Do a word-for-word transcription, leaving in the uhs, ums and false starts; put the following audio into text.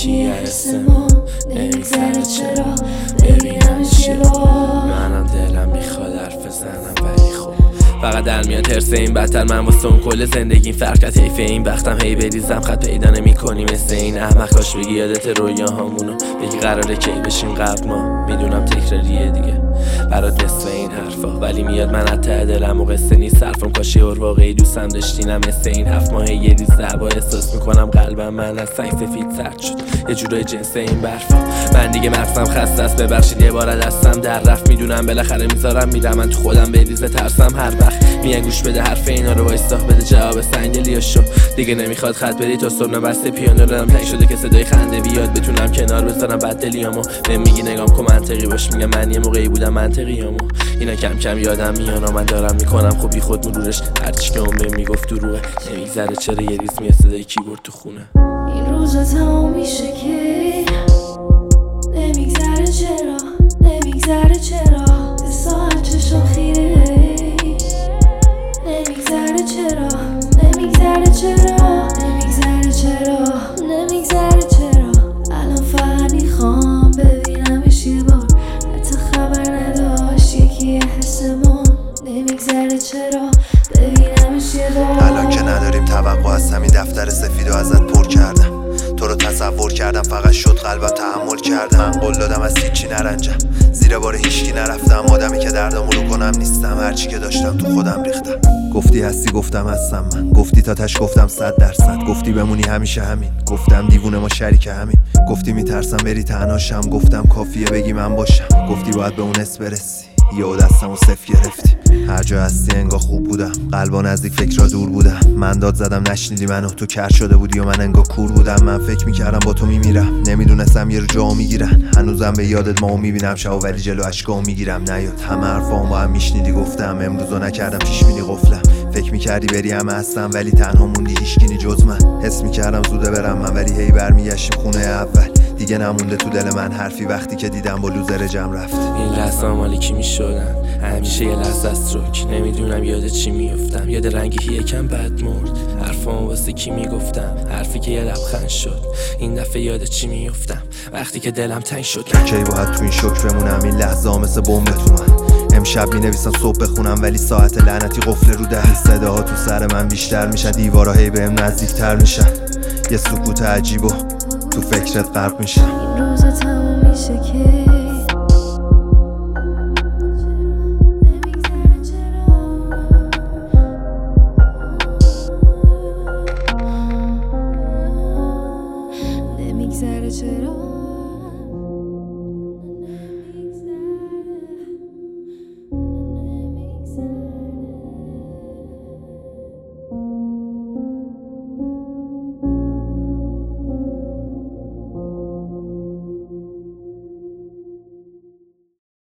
یکی حس ما نمیگذره چرا ببینمش یه بار. منم دلم میخواد حرف بزنم ولی خب فقط در میاد ترس این بدتر من واسه اون کل زندگی فرقت حیف این وقتم هی بریزم خط پیدا نمی کنی مثل این احمق. کاش بگی یادت رویاهامونو بگی قراره کی بشیم قبل ما. میدونم تکراریه دیگه برات مثل این حرفا ولی میاد من از ته دلم و قصه نیست حرفم. کاش یه واقعی دوستم داشتینم مثل این هفت ماه یه ریز دربا احساس میکنم قلبم من از سنگ سفید سرد شد یه جورای جنس این برفا. من دیگه مغزم خسته است ببخشید یه بار دستم در رفت. میدونم بالاخره میذارم میرم من تو خودم بریزه ترسم هر وقت میان گوش بده حرف اینا رو وایستا بده جواب سنگدلی شو. دیگه نمیخواد خط بری تا صبح بسته پیانو دارم تنگ شده که صدای خنده بیاد بتونم کنار بذارم بد دلیامو. بهم میگی نگام کن منطقی باش میگم من یه موقعی بودم منطقیامو. اینا کم کم یادم میانا من دارم میکنم خب بی خود مرورش هرچی که اون بهم میگفت دروغه. نمیگذره چرا یه ریز میاد صدای کیبورد تو خونه. این روزا تمام میشه که نمیگذره چرا نمیگذره چرا یه ساعت چشم خیره نمیگذره چرا نمیگذره چرا نمیگذره چرا نمیگذره چرا الان فقط میخوام ببینمش یه بار حتی خبر نداشت یکی حسمون نمیگذره چرا ببینمش یه بار. الان که نداریم توقع از همین دفتر سفید و ازت پر کردم تو رو تصور کردم فقط شد قلبم تحمل کردم. من قول دادم از هیچی نرنجم زیر بار هیچکی نرفتم آدمی که دردمو رو کنم نیستم هرچی که داشتم تو خودم ریختم. گفتی هستی گفتم هستم من گفتی تا تش گفتم صد درصد گفتی بمونی همیشه همین گفتم دیوونه ما شریک همین گفتی میترسم بری تنهاشم گفتم کافیه بگی من باشم گفتی باید به اون اس برسی یهو دستمو صفر گرفتی. هر جا هستی انگار خوب بودم قلبا نزدیک فکرها دور بودم. من داد زدم نشنیدی منو تو کر شده بودی و من انگار کور بودم. من فکر میکردم با تو میمیرم نمیدونستم یه رو جا میگیرن. هنوزم به یادت ما میبینم شب ولی جلو اشکا میگیرم نیاد همه حرفام با هم میشنیدی گفتم امروزو نکردم پیش بینی قفلم. فکر میکردی بری همه هستم ولی تنها موندی هیچکی جز من. حس میکردم زوده برم من ولی هی برمیگشتیم خونه اول. دیگه نمونده تو دل من حرفی وقتی که دیدم با لوزر جمع رفت. این لحظه مالی کی میشدن همیشه یه لحظه است روک نمیدونم یاد چی میفتم یاد رنگی یکم بد مرد حرفام واسه کی میگفتم حرفی که یه لبخند شد این دفعه یاد چی میفتم وقتی که دلم تنگ شد. کی باید تو این شوک بمونم این لحظه ها مثل بمب تو من. امشب می نویسم صبح بخونم ولی ساعت لعنتی قفل رو ده. صداها تو سر من بیشتر میشن دیوارا هی بهم نزدیکتر میشن یه سکوت عجیب و تو فکرت غرق میشم. این روزا تمام میشه که